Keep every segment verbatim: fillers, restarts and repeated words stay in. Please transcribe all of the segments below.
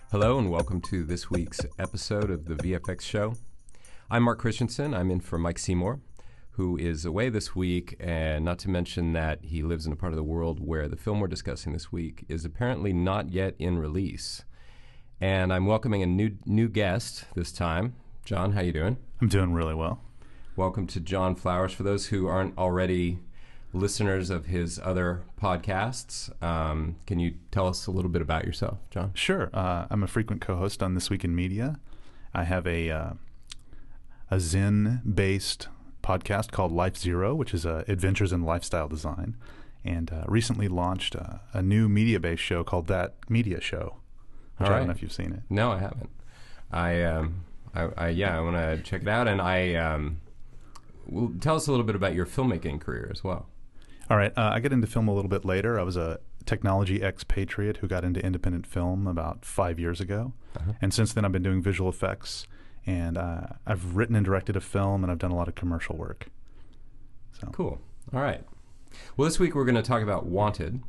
Hello and welcome to this week's episode of the V F X Show. I'm Mark Christensen. I'm in for Mike Seymour, who is away this week, and not to mention that he lives in a part of the world where the film we're discussing this week is apparently not yet in release. And I'm welcoming a new new guest this time. John, how you doing? I'm doing really well. Welcome to John Flowers. For those who aren't already listeners of his other podcasts, um, can you tell us a little bit about yourself, John? Sure. Uh, I'm a frequent co-host on This Week in Media. I have a uh, a Zen-based podcast called Life Zero, which is uh, Adventures in Lifestyle Design, and uh, recently launched uh, a new media-based show called That Media Show, which All I right. don't know if you've seen it. No, I haven't. I, um, I, I yeah, I want to check it out, and I um, well, tell us a little bit about your filmmaking career as well. All right. Uh, I got into film a little bit later. I was a technology expatriate who got into independent film about five years ago. Uh-huh. And since then, I've been doing visual effects. And uh, I've written and directed a film, and I've done a lot of commercial work. So Cool. All right. Well, this week we're going to talk about Wanted.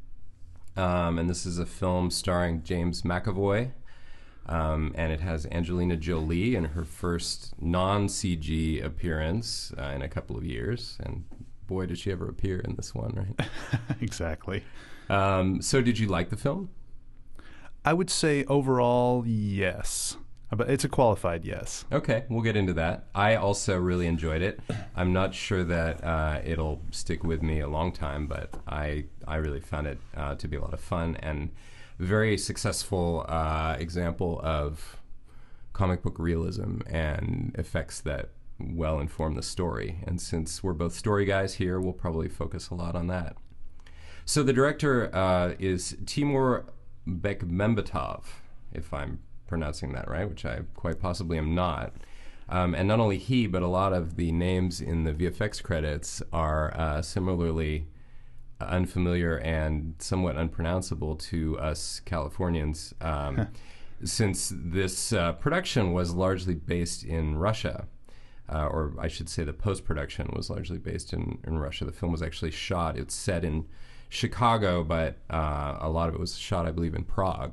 Um, and this is a film starring James McAvoy. Um, and it has Angelina Jolie in her first non-C G appearance uh, in a couple of years. And boy, did she ever appear in this one, right? Exactly. Um, so did you like the film? I would say overall, yes. But it's a qualified yes. Okay, we'll get into that. I also really enjoyed it. I'm not sure that uh, it'll stick with me a long time, but I I really found it uh, to be a lot of fun and very successful uh, example of comic book realism and effects that well inform the story. And since we're both story guys here, we'll probably focus a lot on that. So the director uh, is Timur Bekmambetov, if I'm pronouncing that right, which I quite possibly am not. Um, and not only he, but a lot of the names in the V F X credits are uh, similarly unfamiliar and somewhat unpronounceable to us Californians, um, since this uh, production was largely based in Russia. Uh, or I should say the post-production was largely based in, in Russia. The film was actually shot, it's set in Chicago, but uh, a lot of it was shot, I believe, in Prague.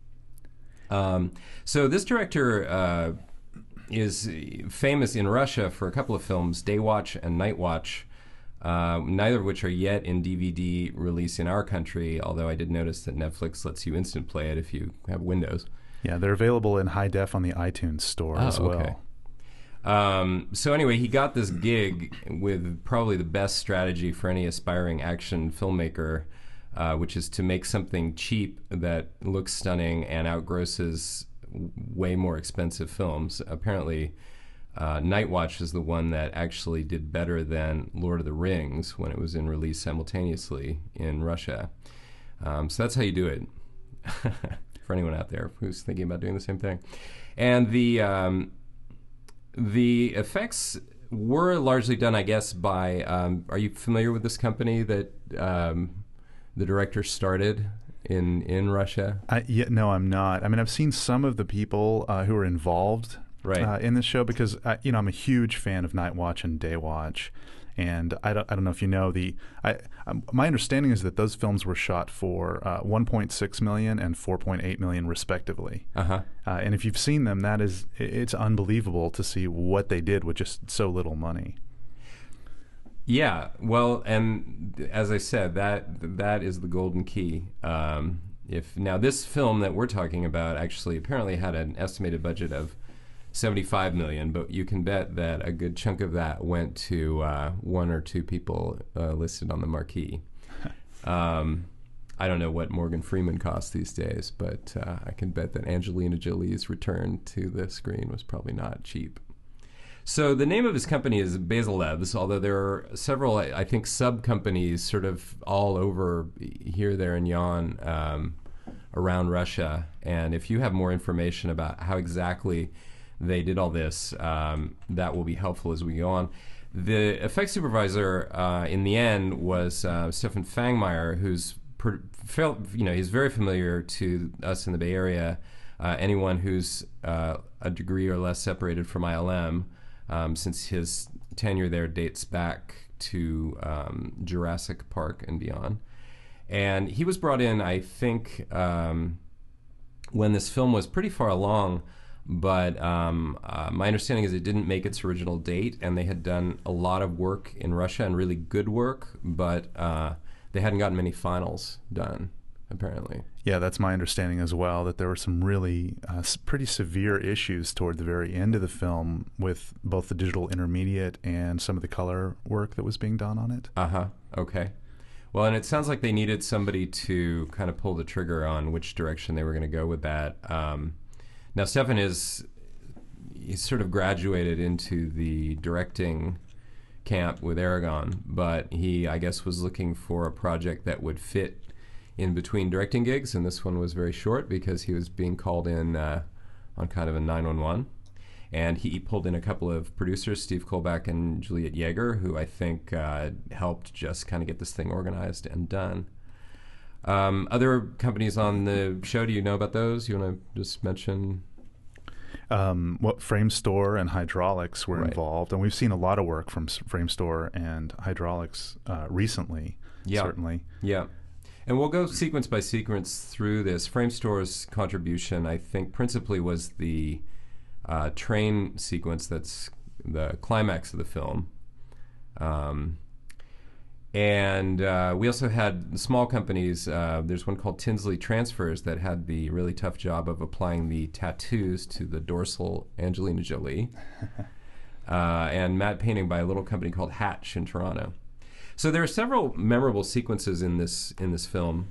Um, so this director uh, is famous in Russia for a couple of films, Day Watch and Night Watch, uh, neither of which are yet in D V D release in our country, although I did notice that Netflix lets you instant play it if you have Windows. Yeah, they're available in high def on the iTunes store oh, as well. Okay. Um, so anyway, he got this gig with probably the best strategy for any aspiring action filmmaker, uh, which is to make something cheap that looks stunning and outgrosses w- way more expensive films. Apparently, uh, Night Watch is the one that actually did better than Lord of the Rings when it was in release simultaneously in Russia. Um, so that's how you do it, for anyone out there who's thinking about doing the same thing. And the... Um, The effects were largely done, I guess, by... Um, are you familiar with this company that um, the director started in in Russia? I, yeah, no, I'm not. I mean, I've seen some of the people uh, who are involved Right. uh, in this show because, I, you know, I'm a huge fan of Night Watch and Day Watch. And I don't, I don't know if you know the. I, um, my understanding is that those films were shot for uh, one point six million and four point eight million respectively. Uh-huh. Uh, and if you've seen them, that is, it's unbelievable to see what they did with just so little money. Yeah, well, and as I said, that that is the golden key. Um, if now this film that we're talking about actually apparently had an estimated budget of seventy-five million, but you can bet that a good chunk of that went to uh, one or two people uh, listed on the marquee. um, I don't know what Morgan Freeman costs these days, but uh, I can bet that Angelina Jolie's return to the screen was probably not cheap. So the name of his company is Basilevs, although there are several, I think, sub-companies sort of all over here, there, and yon um, around Russia. And if you have more information about how exactly they did all this, um, that will be helpful as we go on. The effects supervisor uh, in the end was uh, Stefan Fangmeyer, who's per, felt, you know, he's very familiar to us in the Bay Area. Uh, anyone who's uh, a degree or less separated from I L M, um, since his tenure there dates back to um, Jurassic Park and beyond. And he was brought in, I think, um, when this film was pretty far along, but um, uh, my understanding is it didn't make its original date, and they had done a lot of work in Russia and really good work, but uh, they hadn't gotten many finals done, apparently. Yeah, that's my understanding as well, that there were some really uh, s- pretty severe issues toward the very end of the film with both the digital intermediate and some of the color work that was being done on it. Uh-huh. Okay. Well, and it sounds like they needed somebody to kind of pull the trigger on which direction they were going to go with that. Um, now, Stefan is he's sort of graduated into the directing camp with Aragon, but he, I guess, was looking for a project that would fit in between directing gigs, and this one was very short because he was being called in uh, on kind of a nine one one. And he pulled in a couple of producers, Steve Kolbach and Juliet Yeager, who I think uh, helped just kind of get this thing organized and done. Um, other companies on the show, do you know about those? You want to just mention? Um, what Frame Store and Hydraulics were Right. involved, and we've seen a lot of work from S- Frame Store and Hydraulics uh, recently, Yeah. certainly. Yeah. And we'll go sequence by sequence through this. Frame Store's contribution, I think, principally was the uh, train sequence that's the climax of the film. Um, and uh, we also had small companies. Uh, there's one called Tinsley Transfers that had the really tough job of applying the tattoos to the dorsal Angelina Jolie. uh, and matte painting by a little company called Hatch in Toronto. So there are several memorable sequences in this in this film.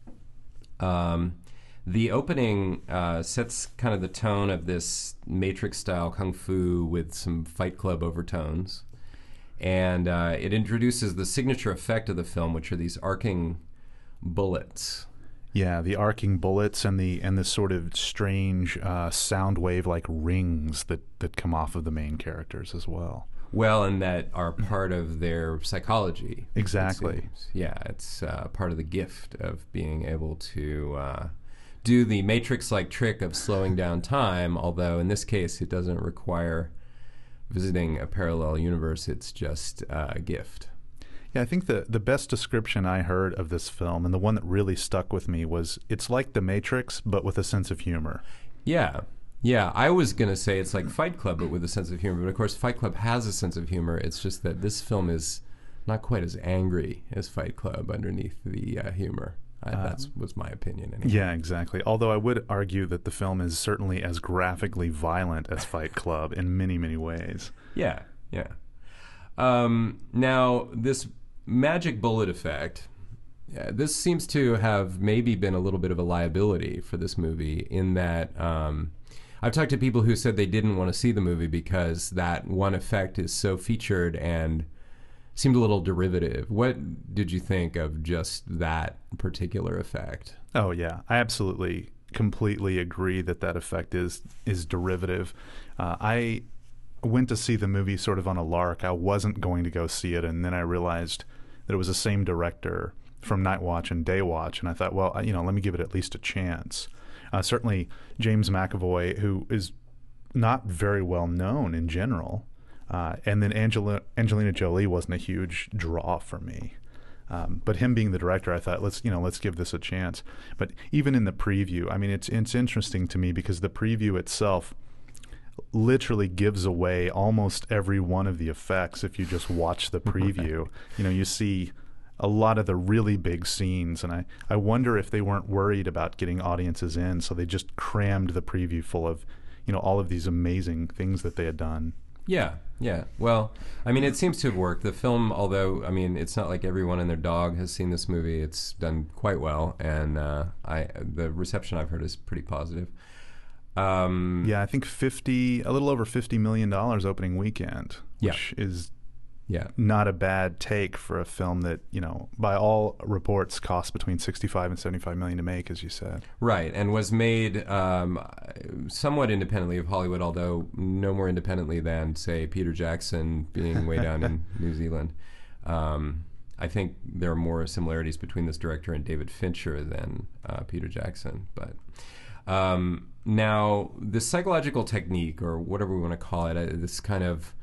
Um, the opening uh, sets kind of the tone of this Matrix-style kung fu with some Fight Club overtones, and uh, it introduces the signature effect of the film, which are these arcing bullets. Yeah, the arcing bullets and the and the sort of strange uh, sound wave like rings that, that come off of the main characters as well. Well, and that are part of their psychology. it Exactly. seems. Yeah, it's uh, part of the gift of being able to uh, do the Matrix-like trick of slowing down time, although in this case it doesn't require visiting a parallel universe. It's just uh, a gift. Yeah, I think the, the best description I heard of this film, and the one that really stuck with me, was it's like The Matrix, but with a sense of humor. Yeah. Yeah, I was going to say it's like Fight Club, but with a sense of humor. But of course, Fight Club has a sense of humor. It's just that this film is not quite as angry as Fight Club underneath the uh, humor. I, Uh, that was my opinion. Anyway. Yeah, exactly. Although I would argue that the film is certainly as graphically violent as Fight Club in many, many ways. Yeah, yeah. Um, now, this magic bullet effect, uh, this seems to have maybe been a little bit of a liability for this movie in that um, I've talked to people who said they didn't want to see the movie because that one effect is so featured and seemed a little derivative. What did you think of just that particular effect? Oh, yeah. I absolutely, completely agree that that effect is, is derivative. Uh, I went to see the movie sort of on a lark. I wasn't going to go see it, and then I realized that it was the same director from Night Watch and Day Watch, and I thought, well, you know, let me give it at least a chance. Uh, certainly, James McAvoy, who is not very well known in general, uh, and then Angela, Angelina Jolie wasn't a huge draw for me. Um, but him being the director, I thought, let's you know, let's give this a chance. But even in the preview, I mean, it's it's interesting to me because the preview itself literally gives away almost every one of the effects. If you just watch the preview, you know, you see a lot of the really big scenes, and I, I wonder if they weren't worried about getting audiences in, so they just crammed the preview full of, you know, all of these amazing things that they had done. Yeah, yeah. Well, I mean, it seems to have worked. The film, although, I mean, it's not like everyone and their dog has seen this movie. It's done quite well, and uh, I the reception I've heard is pretty positive. Um, Yeah, I think fifty, a little over fifty million dollars opening weekend, Yeah. which is yeah. not a bad take for a film that, you know, by all reports costs between sixty-five and seventy-five million to make, as you said. Right, and was made um, somewhat independently of Hollywood, although no more independently than, say, Peter Jackson being way down in New Zealand. Um, I think there are more similarities between this director and David Fincher than uh, Peter Jackson. But um, now, the psychological technique, or whatever we want to call it, uh, this kind of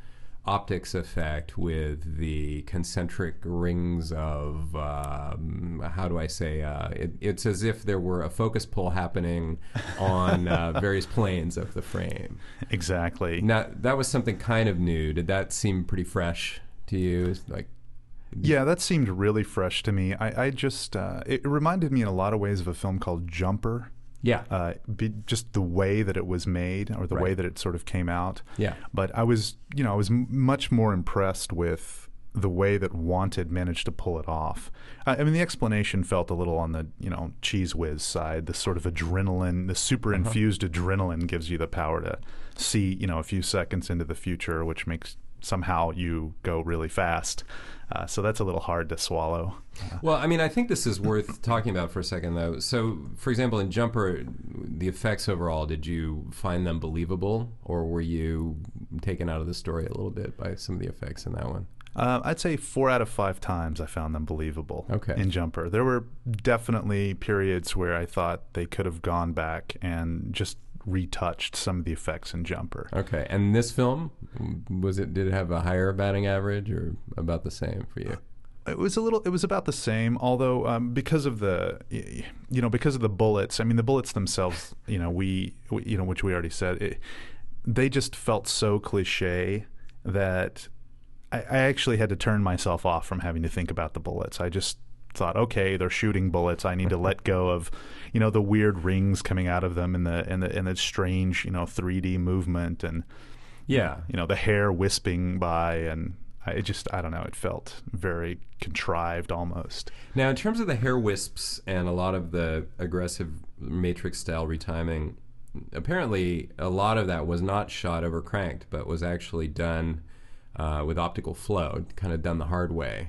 optics effect with the concentric rings of um, how do I say? Uh, it, it's as if there were a focus pull happening on uh, various planes of the frame. Exactly. Now that was something kind of new. Did that seem pretty fresh to you? Like, yeah, that seemed really fresh to me. I, I just uh, it reminded me in a lot of ways of a film called Jumper. Yeah. Uh, be, just the way that it was made, or the Right. way that it sort of came out. Yeah. But I was, you know, I was m- much more impressed with the way that Wanted managed to pull it off. I, I mean, the explanation felt a little on the, you know, cheese whiz side. The sort of adrenaline, the super Uh-huh. infused adrenaline gives you the power to see, you know, a few seconds into the future, which makes somehow you go really fast. Uh, so that's a little hard to swallow. Well, I mean, I think this is worth talking about for a second, though. So, for example, in Jumper, the effects overall, did you find them believable, or were you taken out of the story a little bit by some of the effects in that one? Uh, I'd say four out of five times I found them believable. Okay. In Jumper, there were definitely periods where I thought they could have gone back and just retouched some of the effects in Jumper. Okay, and this film, was it? Did it have a higher batting average, or about the same for you? It was a little. It was about the same, although um, because of the, you know, because of the bullets. I mean, the bullets themselves, you know, we, we you know, which we already said, it, they just felt so cliche that I, I actually had to turn myself off from having to think about the bullets. I just thought, okay, they're shooting bullets. I need to let go of, you know, the weird rings coming out of them and the and the and the strange, you know, three D movement and Yeah. you know, the hair wisping by, and I just, I don't know, it felt very contrived almost. Now, in terms of the hair wisps and a lot of the aggressive Matrix-style retiming, apparently a lot of that was not shot over cranked, but was actually done uh, with optical flow, kind of done the hard way.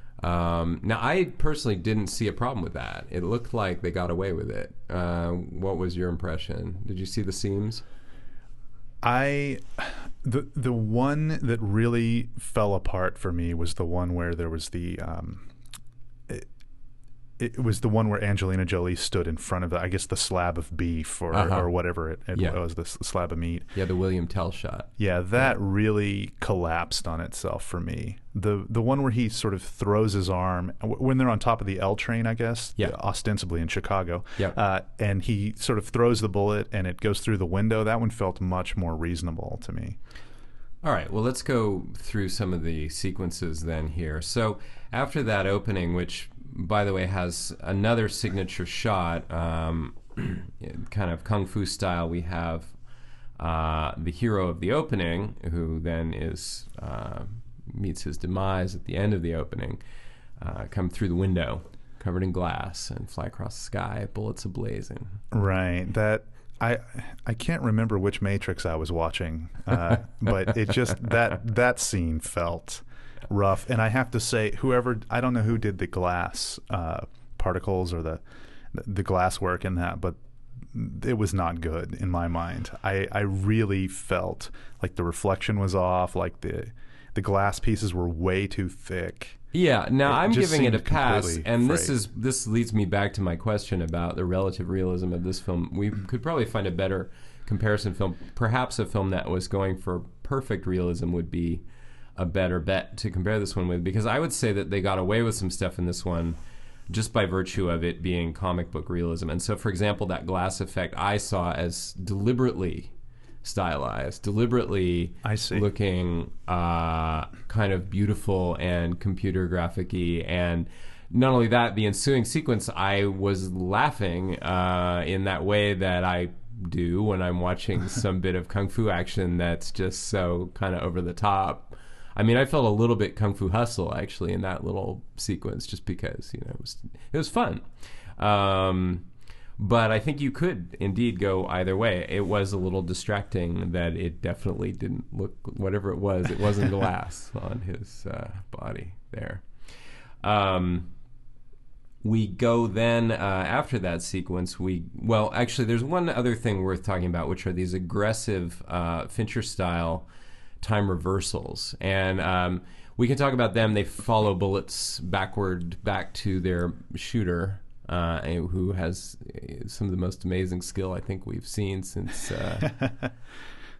Um, now, I personally didn't see a problem with that. It looked like they got away with it. Uh, what was your impression? Did you see the seams? I the the one that really fell apart for me was the one where there was the um, it, it was the one where Angelina Jolie stood in front of the, I guess the slab of beef or Uh-huh. or whatever it, it Yeah. was, the s- slab of meat. Yeah, the William Tell shot. Yeah, that really collapsed on itself for me. The the one where he sort of throws his arm w- when they're on top of the L train, I guess, Yeah. ostensibly in Chicago. Yeah. Uh, and he sort of throws the bullet and it goes through the window. That one felt much more reasonable to me. All right, well, let's go through some of the sequences then here. So after that opening, which, by the way, has another signature shot, um, kind of kung fu style, we have uh, the hero of the opening, who then is uh, meets his demise at the end of the opening, uh, come through the window, covered in glass, and fly across the sky, bullets ablazing. Right. That I I can't remember which Matrix I was watching, uh, but it just that that scene felt rough. And I have to say, whoever I don't know who did the glass uh, particles or the the glass work in that, but it was not good in my mind. I I really felt like the reflection was off, like the the glass pieces were way too thick. Yeah, now It I'm just giving it a seemed pass, completely and this frayed. is this leads me back to my question about the relative realism of this film. We could probably find a better comparison film. Perhaps a film that was going for perfect realism would be a better bet to compare this one with, because I would say that they got away with some stuff in this one just by virtue of it being comic book realism. And so, for example, that glass effect I saw as deliberately stylized, deliberately I see. looking uh, kind of beautiful and computer graphic-y. And not only that, the ensuing sequence, I was laughing uh, in that way that I do when I'm watching some bit of kung fu action that's just so kind of over the top. I mean, I felt a little bit Kung Fu Hustle actually in that little sequence, just because, you know, it was it was fun. Um, but I think you could indeed go either way. It was a little distracting that it definitely didn't look, whatever it was, it wasn't glass on his uh, body there. Um, we go then, uh, after that sequence, we, well, actually, there's one other thing worth talking about, which are these aggressive uh, Fincher-style time reversals. And um, we can talk about them. They follow bullets backward back to their shooter, uh, who has some of the most amazing skill I think we've seen since uh,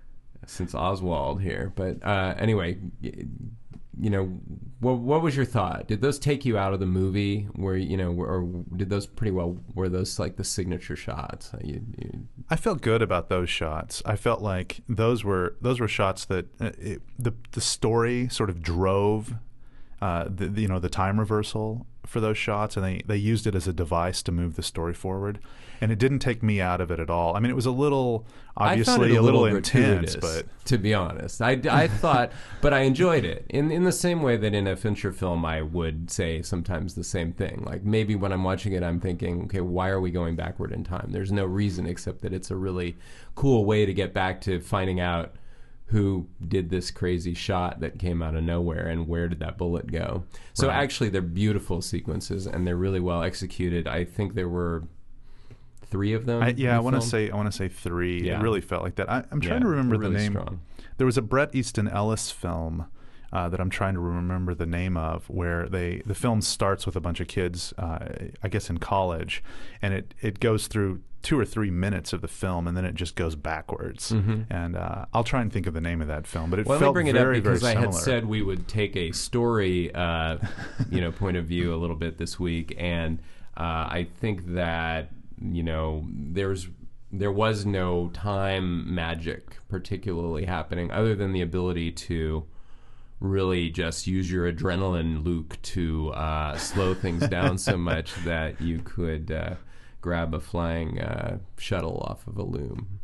since Oswald here. But uh, anyway, you know, what, what was your thought? Did those take you out of the movie? Where you know, or did those pretty well? Were those like the signature shots? You, you... I felt good about those shots. I felt like those were those were shots that uh, it, the the story sort of drove, uh, the, the you know the time reversal for those shots, and they they used it as a device to move the story forward. And it didn't take me out of it at all. I mean, it was a little, obviously, I found it a, a little, little intense, but to be honest, I, I thought, but I enjoyed it in in the same way that in a Fincher film, I would say sometimes the same thing. Like maybe when I'm watching it, I'm thinking, okay, why are we going backward in time? There's no reason except that it's a really cool way to get back to finding out who did this crazy shot that came out of nowhere and where did that bullet go. So Right. actually, they're beautiful sequences and they're really well executed. I think there were three of them. I, yeah, I want to film. say I want to say three. Yeah. It really felt like that. I, I'm trying Yeah, to remember they're the really name. strong. There was a Bret Easton Ellis film uh, that I'm trying to remember the name of, where they the film starts with a bunch of kids, uh, I guess in college, and it it goes through two or three minutes of the film, and then it just goes backwards. Mm-hmm. And uh, I'll try and think of the name of that film, but it Well, felt let me bring very it up because very I similar. had said we would take a story, uh, you know, point of view a little bit this week, and uh, I think that you know there's there was no time magic particularly happening, other than the ability to really just use your adrenaline, Luke, to uh, slow things down so much that you could uh, grab a flying uh, shuttle off of a loom.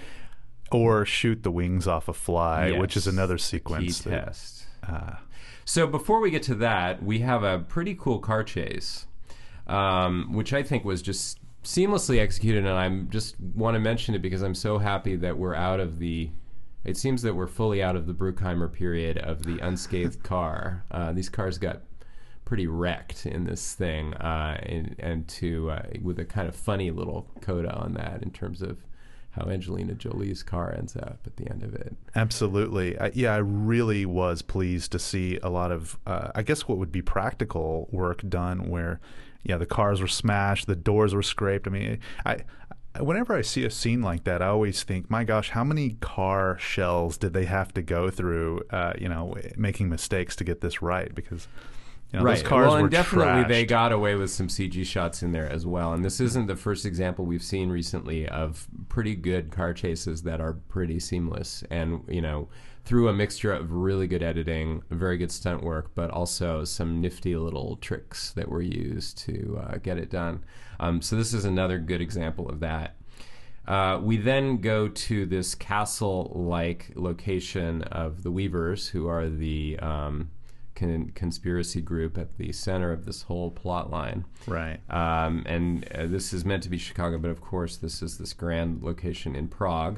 Or shoot the wings off a fly, Yes. which is another Key sequence. that- test. uh, So before we get to that, we have a pretty cool car chase, um, which I think was just seamlessly executed, and I'm just want to mention it because I'm so happy that we're out of the. It seems that we're fully out of the Bruckheimer period of the unscathed car. Uh, these cars got pretty wrecked in this thing, uh, and, and to uh, with a kind of funny little coda on that in terms of how Angelina Jolie's car ends up at the end of it. Absolutely. I, yeah, I really was pleased to see a lot of, uh, I guess what would be practical work done where, yeah, the cars were smashed, the doors were scraped. I mean, I, I whenever I see a scene like that, I always think, my gosh, how many car shells did they have to go through, uh, you know, making mistakes to get this right? Because, you know, Right. those cars well, were and definitely trashed. they got away with some C G shots in there as well. And this isn't the first example we've seen recently of pretty good car chases that are pretty seamless. And, you know, through a mixture of really good editing, very good stunt work, but also some nifty little tricks that were used to uh, get it done. Um, so this is another good example of that. Uh, we then go to this castle-like location of the Weavers, who are the um, con- conspiracy group at the center of this whole plot line. Right. Um, and uh, this is meant to be Chicago, but of course this is this grand location in Prague.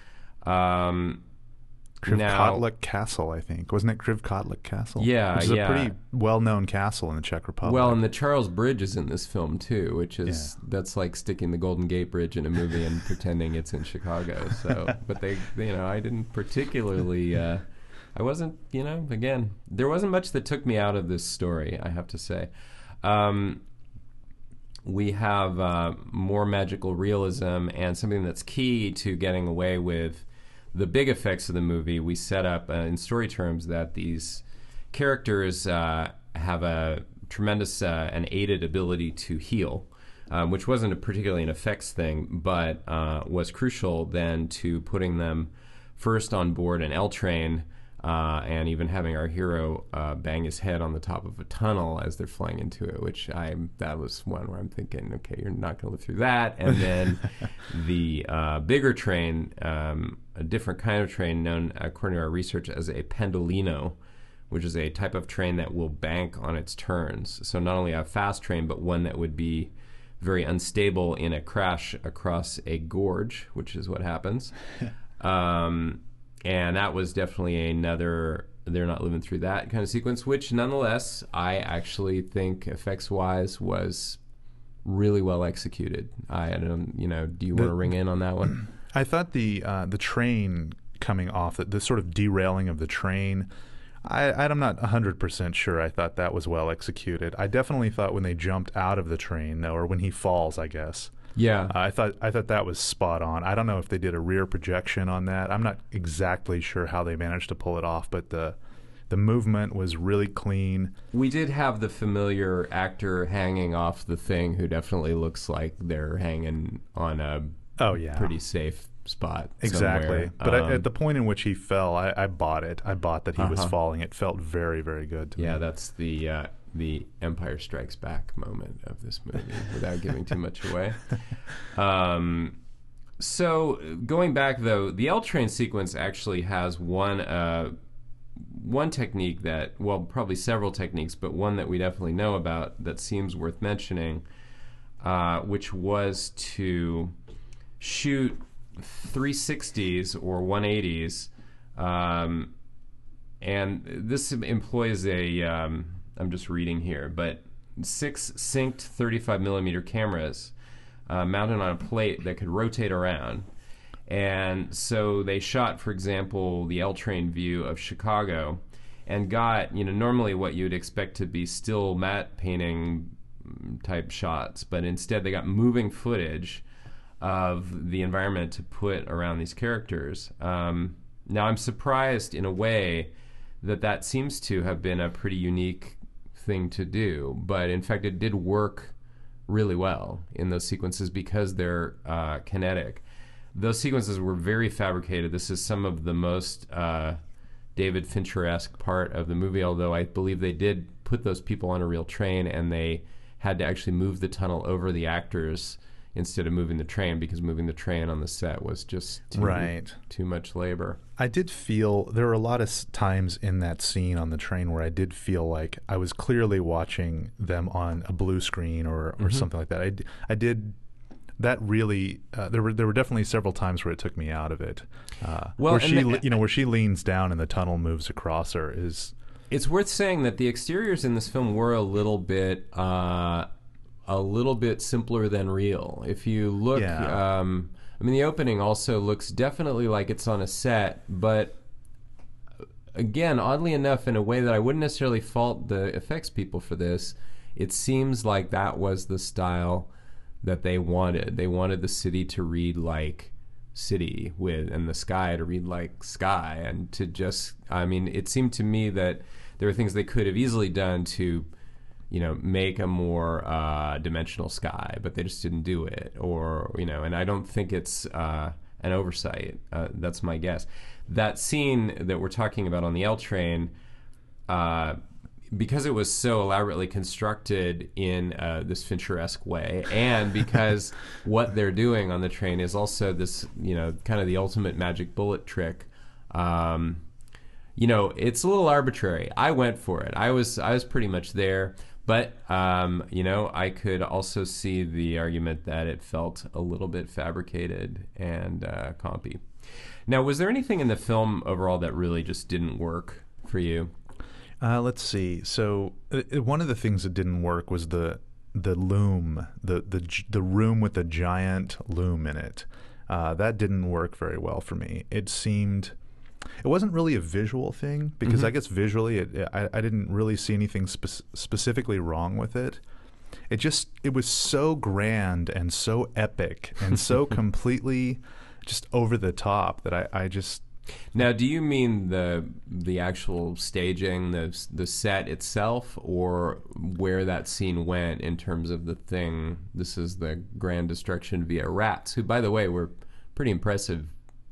Um, Krivkotlik Castle, I think. Wasn't it Krivkotlik Castle? Yeah, Which is yeah. a pretty well-known castle in the Czech Republic. Well, and the Charles Bridge is in this film too, which is Yeah. that's like sticking the Golden Gate Bridge in a movie and pretending it's in Chicago. So, but they, you know, I didn't particularly, uh, I wasn't, you know, again, there wasn't much that took me out of this story, I have to say. Um, we have uh, more magical realism and something that's key to getting away with the big effects of the movie. We set up uh, in story terms that these characters uh, have a tremendous uh, and aided ability to heal, um, which wasn't a particularly an effects thing, but uh, was crucial then to putting them first on board an L train uh, and even having our hero uh, bang his head on the top of a tunnel as they're flying into it, which I that was one where I'm thinking, okay, you're not going to live through that. And then the uh, bigger train, um, a different kind of train known, according to our research, as a pendolino, which is a type of train that will bank on its turns. So not only a fast train, but one that would be very unstable in a crash across a gorge, which is what happens. um, and that was definitely another, they're not living through that kind of sequence, which nonetheless, I actually think effects-wise was really well executed. I, I don't, you know, do you want to ring in on that one? I thought the uh, the train coming off, the, the sort of derailing of the train, I, I'm not one hundred percent sure I thought that was well executed. I definitely thought when they jumped out of the train, though, or when he falls, I guess, Yeah. Uh, I thought I thought that was spot on. I don't know if they did a rear projection on that. I'm not exactly sure how they managed to pull it off, but the the movement was really clean. We did have the familiar actor hanging off the thing who definitely looks like they're hanging on a Oh yeah, pretty safe spot. exactly. somewhere. But Um, I, at the point in which he fell, I, I bought it. I bought that he was Uh-huh. falling. It felt very, very good to yeah, me. that's the uh, the Empire Strikes Back moment of this movie, without giving too much away. Um, so going back though, the L train sequence actually has one uh, one technique that, well, probably several techniques, but one that we definitely know about that seems worth mentioning, uh, which was to shoot three sixties or one eighties, um, and this employs a, um, I'm just reading here, but six synced thirty-five millimeter cameras uh, mounted on a plate that could rotate around. And so they shot, for example, the L train view of Chicago and got, you know, normally what you would expect to be still matte painting type shots, but instead they got moving footage of the environment to put around these characters. Um, now, I'm surprised in a way that that seems to have been a pretty unique thing to do, but in fact it did work really well in those sequences because they're uh, kinetic. Those sequences were very fabricated. This is some of the most uh, David Fincher-esque part of the movie, although I believe they did put those people on a real train and they had to actually move the tunnel over the actors instead of moving the train, because moving the train on the set was just too, Right. too much labor. I did feel there were a lot of s- times in that scene on the train where I did feel like I was clearly watching them on a blue screen or, or Mm-hmm. something like that. I, d- I did that really. Uh, there were there were definitely several times where it took me out of it. Uh, Well, where and she the- le- you know where she leans down and the tunnel moves across her is It's worth saying that the exteriors in this film were a little bit, uh, a little bit simpler than real. If you look, Yeah. um, I mean, the opening also looks definitely like it's on a set, but again, oddly enough, in a way that I wouldn't necessarily fault the effects people for this, it seems like that was the style that they wanted. They wanted the city to read like city with, and the sky to read like sky, and to just, I mean, it seemed to me that there were things they could have easily done to, you know, make a more uh, dimensional sky, but they just didn't do it. Or, you know, and I don't think it's uh, an oversight. Uh, that's my guess. That scene that we're talking about on the L train, uh, because it was so elaborately constructed in uh, this Fincher-esque way, and because what they're doing on the train is also this, you know, kind of the ultimate magic bullet trick. Um, you know, it's a little arbitrary. I went for it. I was I was pretty much there, but um, you know, I could also see the argument that it felt a little bit fabricated and uh, compy. Now, was there anything in the film overall that really just didn't work for you? Uh, let's see. So uh, uh, one of the things that didn't work was the the loom, the the g- the room with the giant loom in it. Uh, that didn't work very well for me. It seemed it wasn't really a visual thing because I guess visually it, I, I didn't really see anything spe- specifically wrong with it. It just it was so grand and so epic and so completely just over the top that I, I just Now, do you mean the the actual staging, the the set itself, or where that scene went in terms of the thing? This is the grand destruction via rats, who, by the way, were pretty impressive.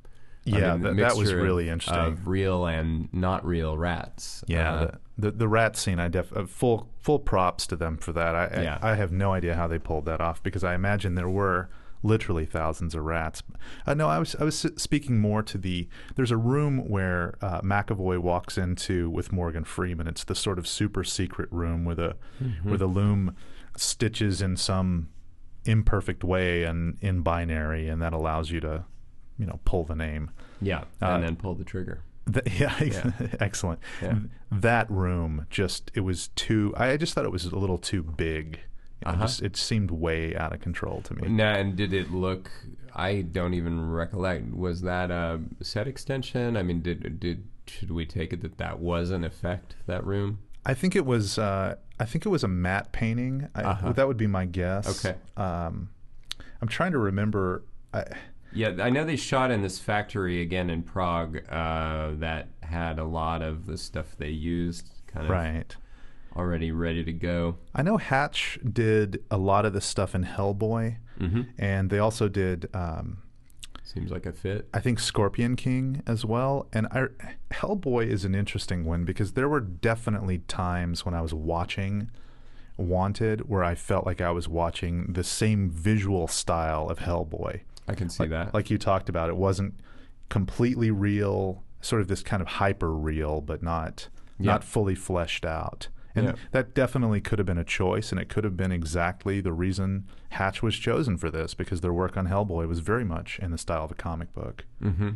I yeah mean, the that, that was mixture really of- interesting. Of real and not real rats. Yeah, Uh, the, the the rat scene. I def uh, full full props to them for that. I, Yeah. I I have no idea how they pulled that off because I imagine there were literally thousands of rats. Uh, no, I was I was s- speaking more to the. There's a room where uh, McAvoy walks into with Morgan Freeman. It's the sort of super secret room where the where the loom stitches in some imperfect way and in binary, and that allows you to, you know, pull the name. yeah, Uh, and then pull the trigger. The, yeah, Yeah. excellent. Yeah. That room just it was too. I just thought it was a little too big. You know, Uh-huh. just, it seemed way out of control to me. Now, and did it look? I don't even recollect. Was that a set extension? I mean, did did should we take it that that was an effect? That room? I think it was. Uh, I think it was a matte painting. I, Uh-huh. That would be my guess. Okay. Um, I'm trying to remember. I, Yeah, I know they shot in this factory again in Prague uh, that had a lot of the stuff they used kind of right. already ready to go. I know Hatch did a lot of this stuff in Hellboy, Mm-hmm. and they also did, um, Seems like a fit. I think, Scorpion King as well. And I, Hellboy is an interesting one because there were definitely times when I was watching Wanted where I felt like I was watching the same visual style of Hellboy. I can see like, that. Like you talked about, it wasn't completely real, sort of this kind of hyper real, but not Yeah. not fully fleshed out. And Yeah. that definitely could have been a choice, and it could have been exactly the reason Hatch was chosen for this, because their work on Hellboy was very much in the style of a comic book. Mm-hmm.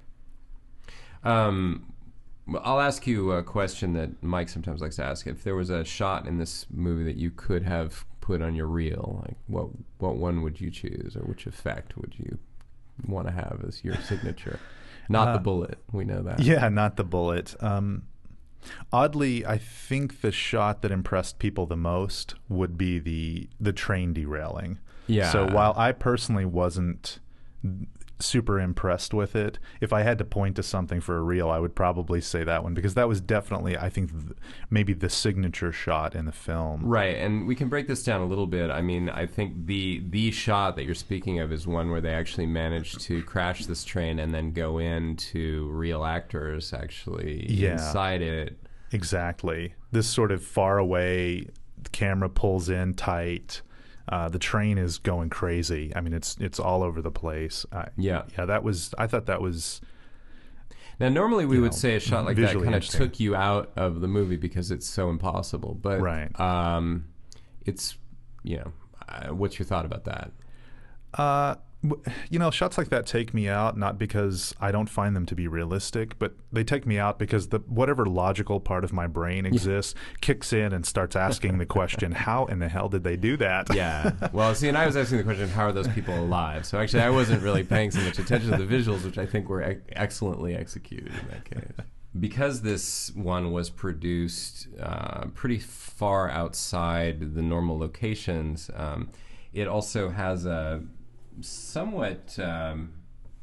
Um, well, I'll ask you a question that Mike sometimes likes to ask. If there was a shot in this movie that you could have put on your reel, like what what one would you choose, or which effect would you want to have as your signature? Not Uh, the bullet. We know that. Yeah, not the bullet. Um, oddly, I think the shot that impressed people the most would be the the train derailing. Yeah. So while I personally wasn't super impressed with it, if I had to point to something for a reel, I would probably say that one, because that was definitely, I think, th- maybe the signature shot in the film. Right, and we can break this down a little bit. I mean, I think the the shot that you're speaking of is one where they actually managed to crash this train and then go into real actors actually Yeah. inside it. Exactly. This sort of far away, the camera pulls in tight. Uh, the train is going crazy. I mean, it's it's all over the place. I, Yeah. yeah. That was. I thought that was. Now, normally we You would know, say a shot like that visually kind of interesting. took you out of the movie because it's so impossible. But Right. um, it's, you know, uh, what's your thought about that? Uh, w- you know, shots like that take me out, not because I don't find them to be realistic, but they take me out because the whatever logical part of my brain exists kicks in and starts asking the question, how in the hell did they do that? Yeah. Well, see, and I was asking the question, how are those people alive? So actually, I wasn't really paying so much attention to the visuals, which I think were ex- excellently executed in that case. Because this one was produced uh, pretty far outside the normal locations, um, it also has a somewhat, um,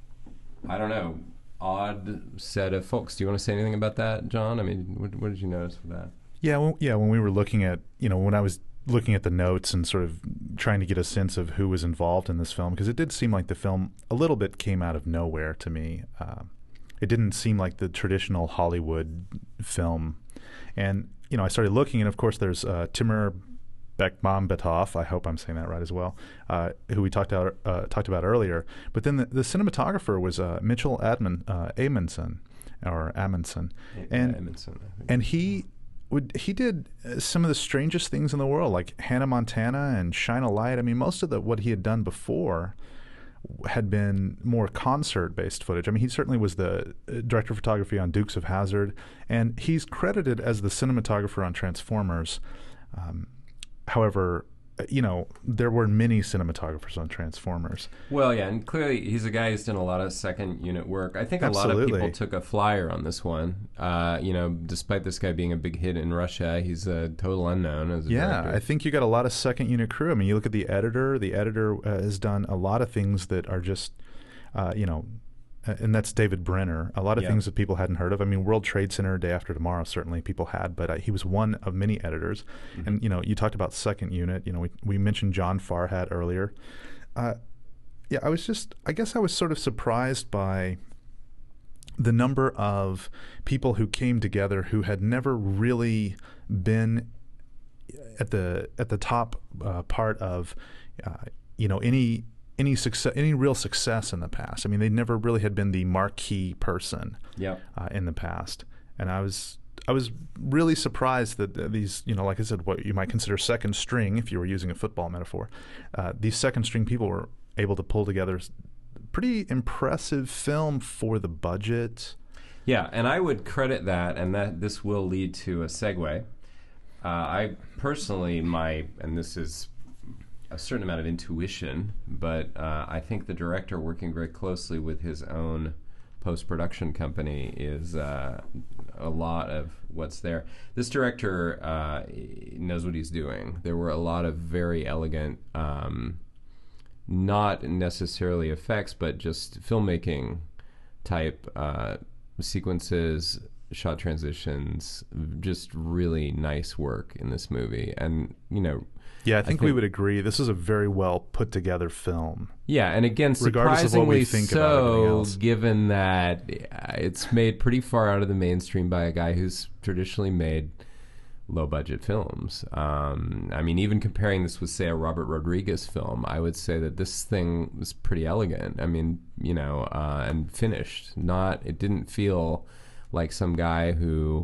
I don't know, odd set of folks. Do you want to say anything about that, John? I mean, what, what did you notice with that? Yeah, well, yeah. When we were looking at, you know, when I was looking at the notes and sort of trying to get a sense of who was involved in this film, because it did seem like the film a little bit came out of nowhere to me. Uh, it didn't seem like the traditional Hollywood film, and you know, I started looking, and of course, there's uh, Timur Bekmambetov, I hope I'm saying that right as well, uh, who we talked about uh, talked about earlier. But then the, the cinematographer was uh, Mitchell Admon, uh, Amundsen, or Amundsen, and Edmondson, I think. and he would he did uh, some of the strangest things in the world, like Hannah Montana and Shine a Light. I mean, most of the what he had done before had been more concert-based footage. I mean, he certainly was the uh, director of photography on Dukes of Hazzard, and he's credited as the cinematographer on Transformers. Um, However, you know, there were many cinematographers on Transformers. Well, yeah, and clearly he's a guy who's done a lot of second unit work. I think a lot of Absolutely. people took a flyer on this one. Uh, you know, despite this guy being a big hit in Russia, he's a total unknown as a Yeah, director. I think you got a lot of second unit crew. I mean, you look at the editor. The editor uh, has done a lot of things that are just, uh, you know, uh, and that's David Brenner. A lot of Yeah. things that people hadn't heard of. I mean, World Trade Center, Day After Tomorrow, certainly people had, but uh, he was one of many editors. Mm-hmm. And, you know, you talked about second unit. You know, we, we mentioned John Farhat earlier. Uh, yeah, I was just, I guess I was sort of surprised by the number of people who came together who had never really been at the at the top uh, part of uh, you know any any success any real success in the past. I mean, they never really had been the marquee person Yep. uh, in the past, and I was I was really surprised that uh, these, you know, like I said, what you might consider second string, if you were using a football metaphor, uh, these second string people were able to pull together s- pretty impressive film for the budget. Yeah, and I would credit that, and that this will lead to a segue. Uh, I personally, my, and this is a certain amount of intuition, but uh, I think the director working very closely with his own post-production company is uh, a lot of what's there. This director uh, knows what he's doing. There were a lot of very elegant um, not necessarily effects, but just filmmaking type uh, sequences, shot transitions, just really nice work in this movie. And, you know, yeah, I think, I think we would agree. This is a very well put together film. Yeah, and again, surprisingly so, given that it's made pretty far out of the mainstream by a guy who's traditionally made low budget films. Um, I mean, even comparing this with, say, a Robert Rodriguez film, I would say that this thing was pretty elegant. I mean, you know, uh, and finished. Not, it didn't feel like some guy who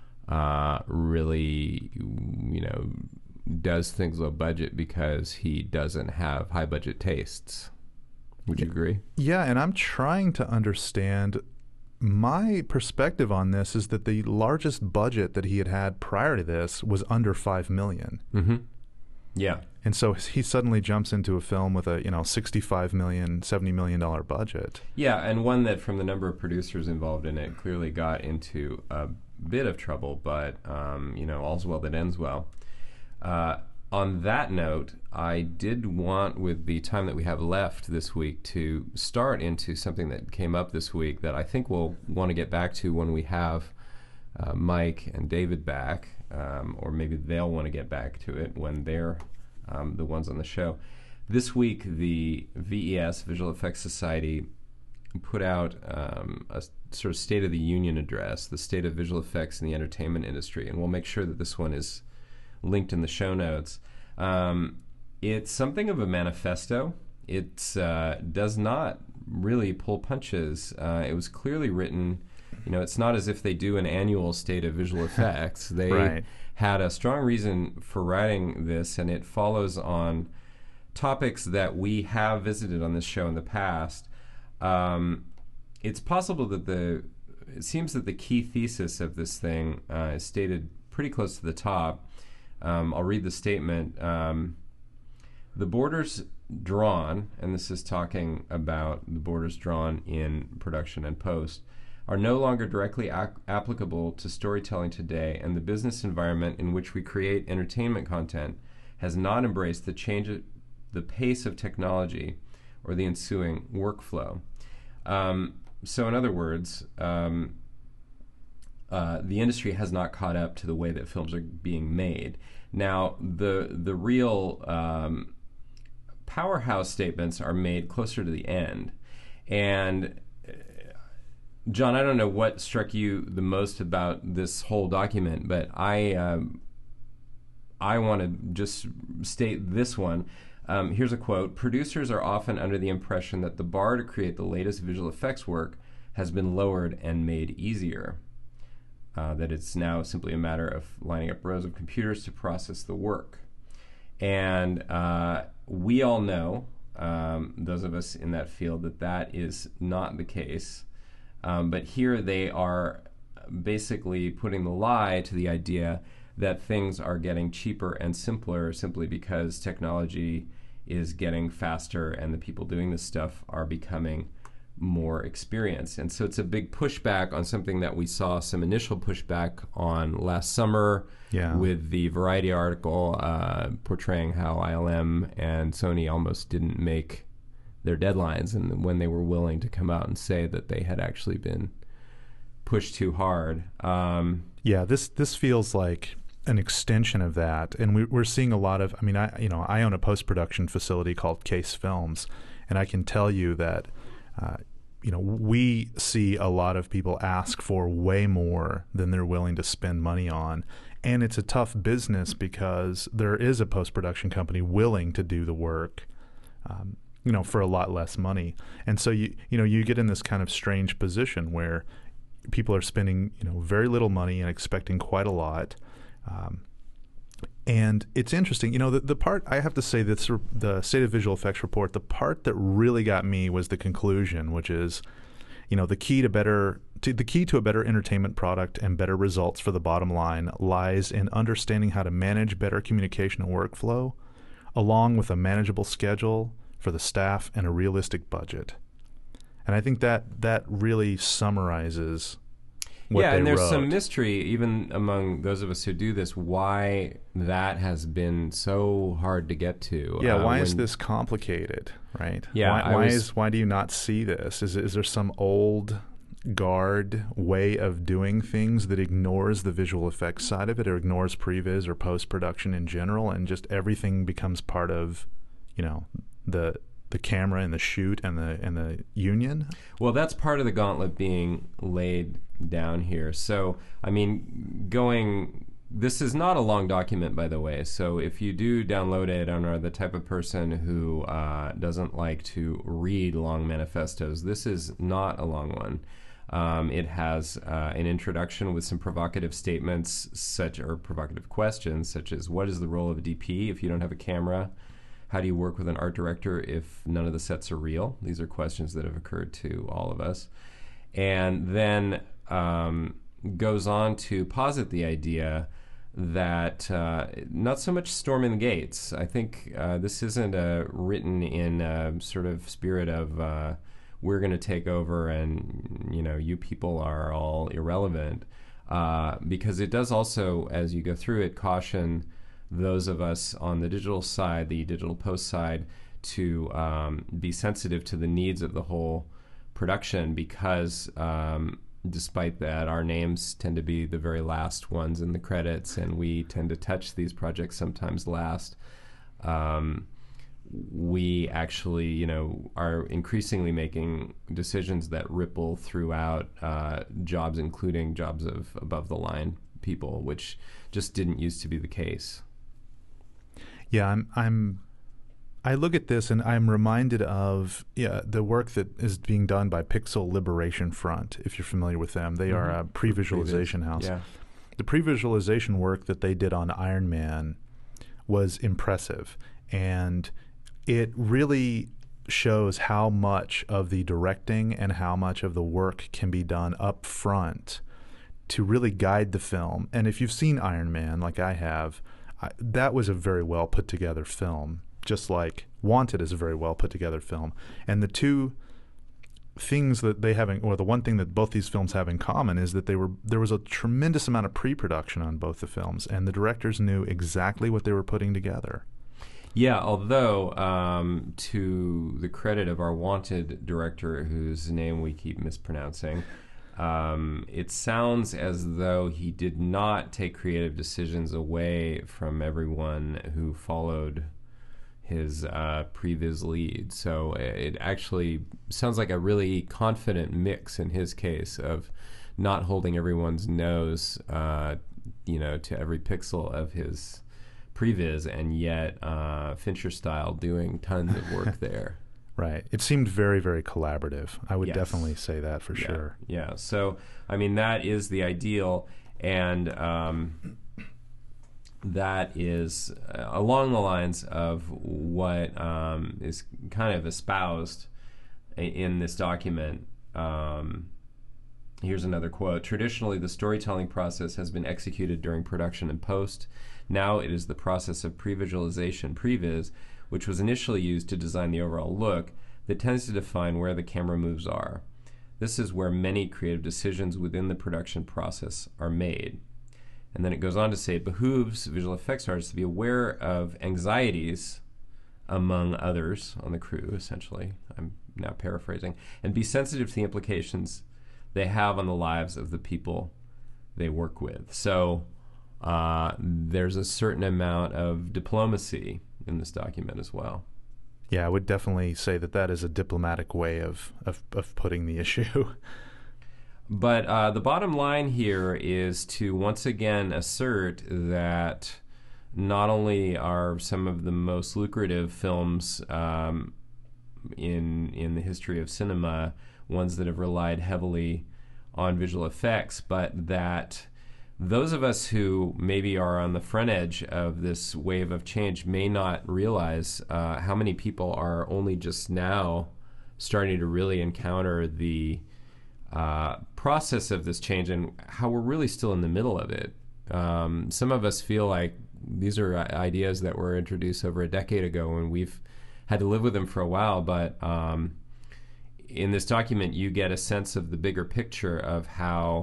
uh, really, you know, does things low budget because he doesn't have high budget tastes. Would you agree? Yeah, and I'm trying to understand. My perspective on this is that the largest budget that he had had prior to this was under five million. Mm-hmm. Yeah, and so he suddenly jumps into a film with a you know sixty-five million, seventy million dollar budget. Yeah, and one that, from the number of producers involved in it, clearly got into a bit of trouble. But um, you know, all's well that ends well. Uh, on that note, I did want, with the time that we have left this week, to start into something that came up this week that I think we'll want to get back to when we have uh, Mike and David back, um, or maybe they'll want to get back to it when they're um, the ones on the show. This week, the V E S, Visual Effects Society, put out um, a sort of State of the Union address, the state of visual effects in the entertainment industry, and we'll make sure that this one is linked in the show notes. Um, it's something of a manifesto. It uh, does not really pull punches. Uh, it was clearly written, you know, it's not as if they do an annual State of Visual Effects. They right. had a strong reason for writing this, and it follows on topics that we have visited on this show in the past. Um, it's possible that the, it seems that the key thesis of this thing uh, is stated pretty close to the top. Um, I'll read the statement. Um, the borders drawn, and this is talking about the borders drawn in production and post, are no longer directly ac- applicable to storytelling today, and the business environment in which we create entertainment content has not embraced the change of the pace of technology or the ensuing workflow. Um, so in other words, um, Uh, the industry has not caught up to the way that films are being made. Now, the the real um, powerhouse statements are made closer to the end. And, uh, John, I don't know what struck you the most about this whole document, but I, um, I want to just state this one. Um, here's a quote. "Producers are often under the impression that the bar to create the latest visual effects work has been lowered and made easier. Uh, that it's now simply a matter of lining up rows of computers to process the work." And uh, we all know, um, those of us in that field, that that is not the case. Um, but here they are basically putting the lie to the idea that things are getting cheaper and simpler simply because technology is getting faster and the people doing this stuff are becoming more experience. And so it's a big pushback on something that we saw some initial pushback on last summer yeah. with the Variety article uh, portraying how I L M and Sony almost didn't make their deadlines, and when they were willing to come out and say that they had actually been pushed too hard. Um, yeah, this this feels like an extension of that, and we, we're seeing a lot of. I mean, I you know I own a post-production facility called Case Films, and I can tell you that. Uh, you know, we see a lot of people ask for way more than they're willing to spend money on. And it's a tough business because there is a post-production company willing to do the work, um, you know, for a lot less money. And so, you you know, you get in this kind of strange position where people are spending, you know, very little money and expecting quite a lot. Um, And it's interesting, you know, the, the part, I have to say, this, the State of Visual Effects report, the part that really got me was the conclusion, which is, you know, the key to better, to, the key to a better entertainment product and better results for the bottom line lies in understanding how to manage better communication and workflow, along with a manageable schedule for the staff and a realistic budget. And I think that that really summarizes what yeah, they and there's wrote. some mystery even among those of us who do this, why that has been so hard to get to. Yeah, uh, why when, is this complicated, right? Yeah, why, I why was, is why do you not see this? Is is there some old guard way of doing things that ignores the visual effects side of it, or ignores previs or post production in general, and just everything becomes part of, you know, the the camera and the shoot and the and the union? Well, that's part of the gauntlet being laid down here. So, I mean, going. This is not a long document, by the way. So if you do download it and are the type of person who uh, doesn't like to read long manifestos, this is not a long one. Um, it has uh, an introduction with some provocative statements, such or provocative questions, such as what is the role of a D P if you don't have a camera? How do you work with an art director if none of the sets are real? These are questions that have occurred to all of us. And then um, goes on to posit the idea that uh, not so much storming the gates. I think uh, this isn't uh, written in a sort of spirit of uh, we're going to take over and, you know, you people are all irrelevant, uh, because it does also, as you go through it, caution those of us on the digital side, the digital post side, to um, be sensitive to the needs of the whole production, because um, despite that, our names tend to be the very last ones in the credits, and we tend to touch these projects sometimes last. Um, we actually, you know, are increasingly making decisions that ripple throughout uh, jobs, including jobs of above-the-line people, which just didn't used to be the case. Yeah, I'm. I'm I look at this and I'm reminded of yeah, the work that is being done by Pixel Liberation Front, if you're familiar with them. They mm-hmm. are a pre-visualization house. Yeah. The pre-visualization work that they did on Iron Man was impressive, and it really shows how much of the directing and how much of the work can be done up front to really guide the film. And if you've seen Iron Man, like I have, I, that was a very well put together film. Just like Wanted is a very well put together film. And the two things that they have, in, or the one thing that both these films have in common, is that they were there was a tremendous amount of pre-production on both the films, and the directors knew exactly what they were putting together. Yeah, although um, to the credit of our Wanted director, whose name we keep mispronouncing, Um, it sounds as though he did not take creative decisions away from everyone who followed his uh, previs lead. So it actually sounds like a really confident mix in his case of not holding everyone's nose, uh, you know, to every pixel of his previs, and yet uh, Fincher style doing tons of work there. Right. It seemed very, very collaborative. I would Yes. definitely say that for yeah. sure. Yeah. So, I mean, that is the ideal, and um, that is uh, along the lines of what um, is kind of espoused in this document. Um, here's another quote. Traditionally, the storytelling process has been executed during production and post. Now it is the process of pre-visualization, previs, which was initially used to design the overall look, that tends to define where the camera moves are. This is where many creative decisions within the production process are made. And then it goes on to say, it behooves visual effects artists to be aware of anxieties among others on the crew, essentially. I'm now paraphrasing. And be sensitive to the implications they have on the lives of the people they work with. So uh, there's a certain amount of diplomacy in this document as well. Yeah, I would definitely say that that is a diplomatic way of, of, of putting the issue. But uh, the bottom line here is to once again assert that not only are some of the most lucrative films um, in in the history of cinema ones that have relied heavily on visual effects, but that those of us who maybe are on the front edge of this wave of change may not realize uh, how many people are only just now starting to really encounter the uh, process of this change and how we're really still in the middle of it. Um, some of us feel like these are ideas that were introduced over a decade ago and we've had to live with them for a while, but um, in this document you get a sense of the bigger picture of how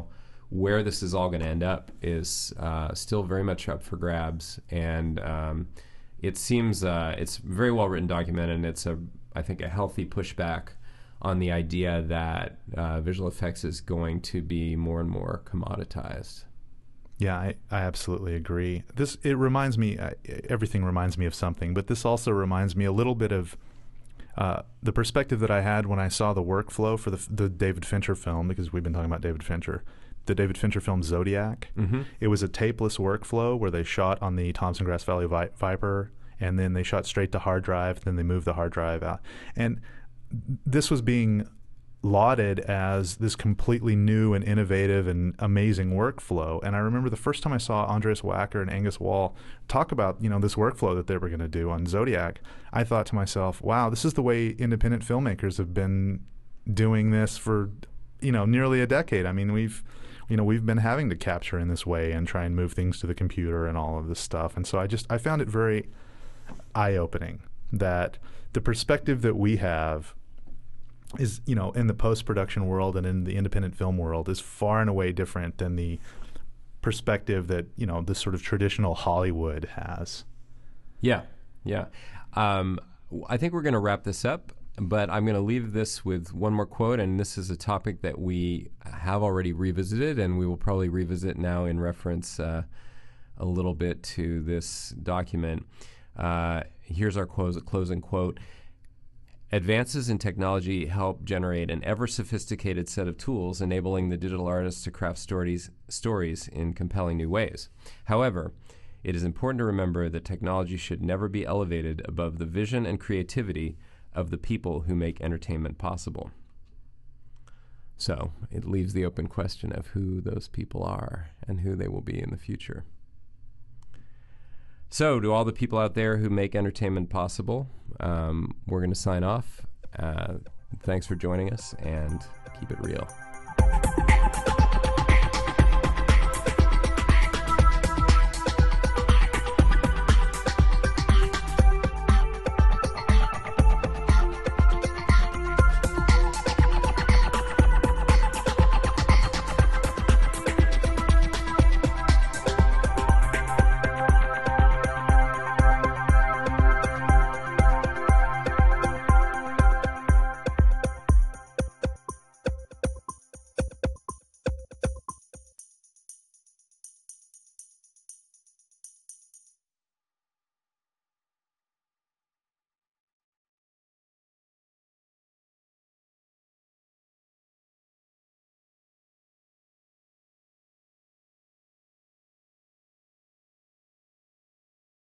where this is all going to end up is uh, still very much up for grabs. And um, it seems uh, it's a very well written document, and it's a I think a healthy pushback on the idea that uh, visual effects is going to be more and more commoditized. Yeah, I, I absolutely agree. This it reminds me. Uh, everything reminds me of something, but this also reminds me a little bit of uh, the perspective that I had when I saw the workflow for the, the David Fincher film, because we've been talking about David Fincher. The David Fincher film Zodiac. Mm-hmm. It was a tapeless workflow where they shot on the Thompson Grass Valley Vi- Viper, and then they shot straight to hard drive. Then they moved the hard drive out, and this was being lauded as this completely new and innovative and amazing workflow. And I remember the first time I saw Andreas Wacker and Angus Wall talk about, you know, this workflow that they were going to do on Zodiac, I thought to myself, wow, this is the way independent filmmakers have been doing this for, you know, nearly a decade. I mean, we've, you know, we've been having to capture in this way and try and move things to the computer and all of this stuff. And so I just, I found it very eye-opening that the perspective that we have is, you know, in the post-production world and in the independent film world is far and away different than the perspective that, you know, this sort of traditional Hollywood has. Yeah, yeah. Um, I think we're going to wrap this up, but I'm going to leave this with one more quote, and this is a topic that we have already revisited, and we will probably revisit now in reference uh, a little bit to this document. Uh, here's our close, closing quote. Advances in technology help generate an ever-sophisticated set of tools, enabling the digital artist to craft stories, stories in compelling new ways. However, it is important to remember that technology should never be elevated above the vision and creativity of the people who make entertainment possible. So it leaves the open question of who those people are and who they will be in the future. So, to all the people out there who make entertainment possible, um, we're going to sign off. Uh, thanks for joining us, and keep it real.